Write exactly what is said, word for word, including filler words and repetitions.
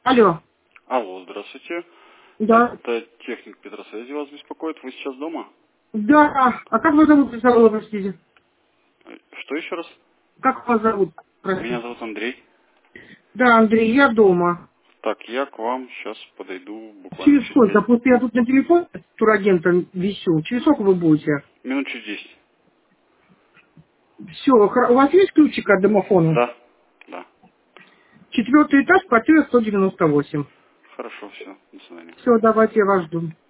Алло. Алло, здравствуйте. Да. Это техник Петросвязи вас беспокоит. Вы сейчас дома? Да. А как вас зовут, забыла, простите? Э, Что еще раз? Как вас зовут? Меня Простите. зовут Андрей. Да, Андрей, я дома. Так, я к вам сейчас подойду буквально Через через сколько? десять. Просто я тут на телефон турагентом висю. Через сколько вы будете? Минут через десять. Все, у вас есть ключик от домофона? Да, да. Четвертый этаж, квартира сто девяносто восемь. Хорошо, все. До свидания. Все, давайте, я вас жду.